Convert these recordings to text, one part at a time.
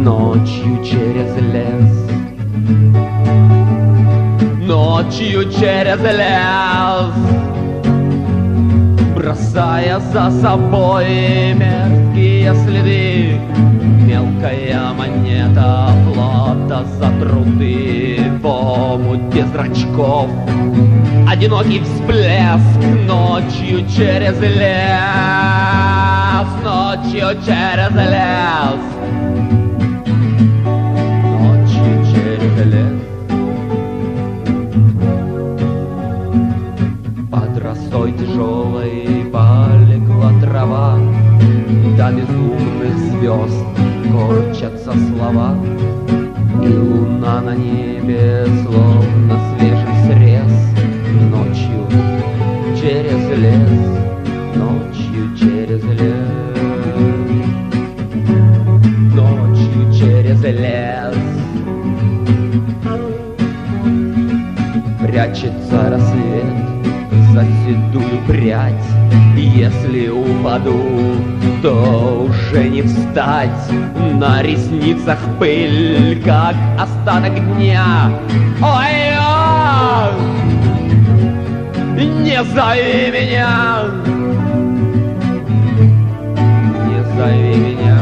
Ночью через лес, ночью через лес, бросая за собой мерзкие следы. Мелкая монета плата за труды в омуте зрачков. Одинокий всплеск ночью через лес, ночью через лес, ночью через лес. Под росой тяжелой полегла трава, до безумных звезд корчатся слова, и луна на небе словно свежий срез. Ночью через лес, ночью через лес, ночью через лес. Прячется рассвет за седую прядь, если упаду, то уже не встать. На ресницах пыль, как остаток дня. Ой-ой! Не зови меня, не зови меня.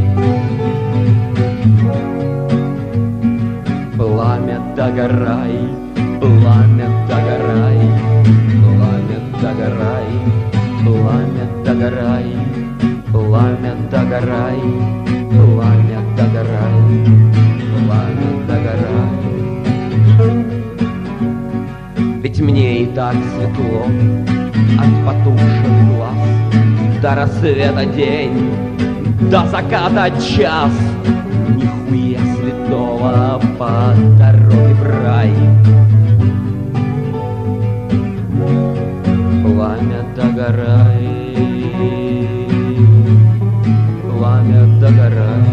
Пламя догорай, пламя догорай, пламя догорай, пламя догорай, пламя догорай, пламя догорай, пламя догорай. Ведь мне и так светло от потухших глаз, до рассвета день, до заката час. Нихуя святого по дороге в рай. Пламя догорай, пламя догорай.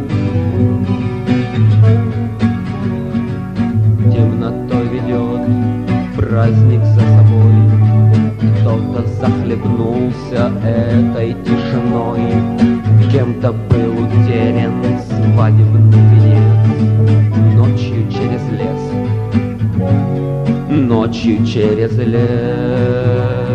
Темнотой ведет праздник за собой, кто-то захлебнулся этой тишиной, кем-то был утерян свадебный венец. Ночью через лес, ночью через лес.